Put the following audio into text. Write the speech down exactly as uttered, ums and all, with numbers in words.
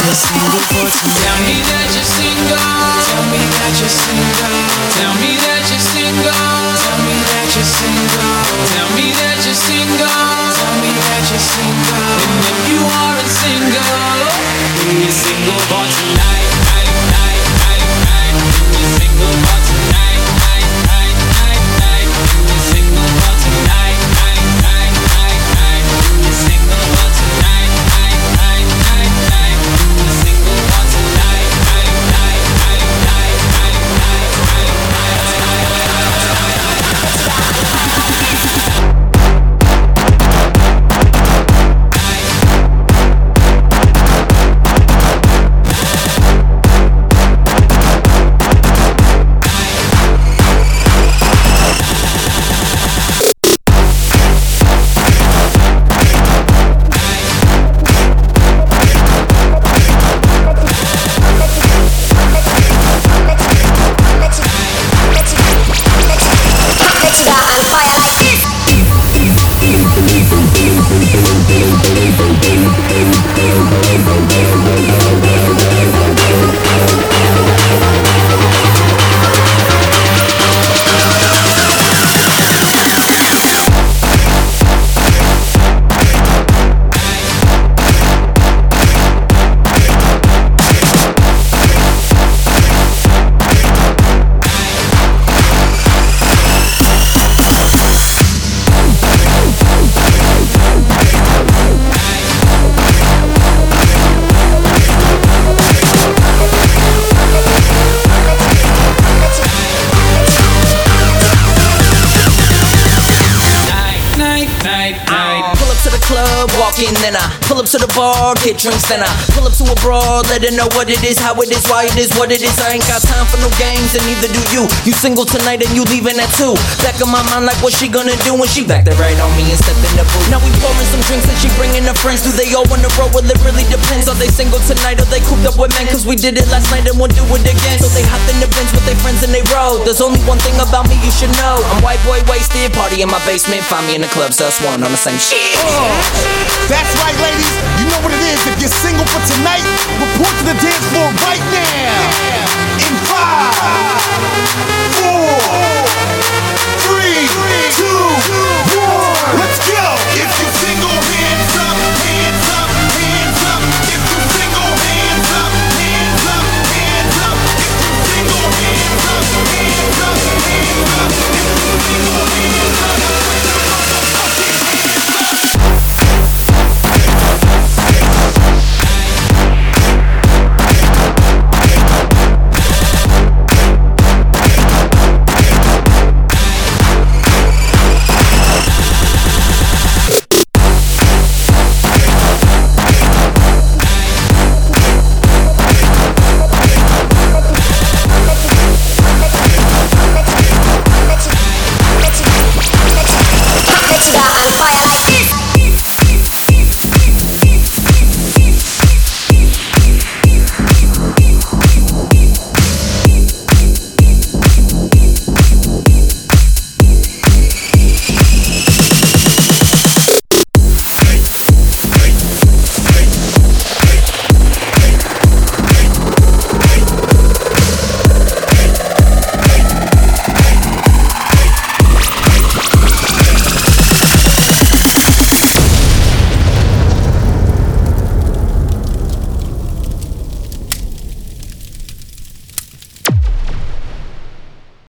you're single for tonight. Tell me that you're single. Tell me that you're single. Tell me that you're single. Tell me that you're single. Tell me that you're single. Tell me that you're single. And if you aren't single, then you're single for tonight. Night, night, night, night. You're single for tonight. Night, night, night, night. You're single for tonight. Night, night, night, night. You're single for tonight. Night, night, night, night. You're single for tonight. Night, night, night, night, night, night, then I pull up to the bar, get drinks, then I pull up to a broad, let her know what it is, how it is, why it is, what it is. I ain't got time for no games, and neither do you. You single tonight and you leaving at two. Back of my mind like what she gonna do when she back there right on me and stepped in the booth. Now we pouring some drinks and she bringing her friends. Do they all wanna roll? Well, it really depends. Are they single tonight or they cooped up with men? Cause we did it last night and we'll do it again. So they hopped in the Benz with their friends and they rode. There's only one thing about me you should know. I'm white boy wasted, party in my basement. Find me in the club, sus one on the same shit. Oh, that's right, ladies. You know what it is. If you're single for tonight, report to the dance floor right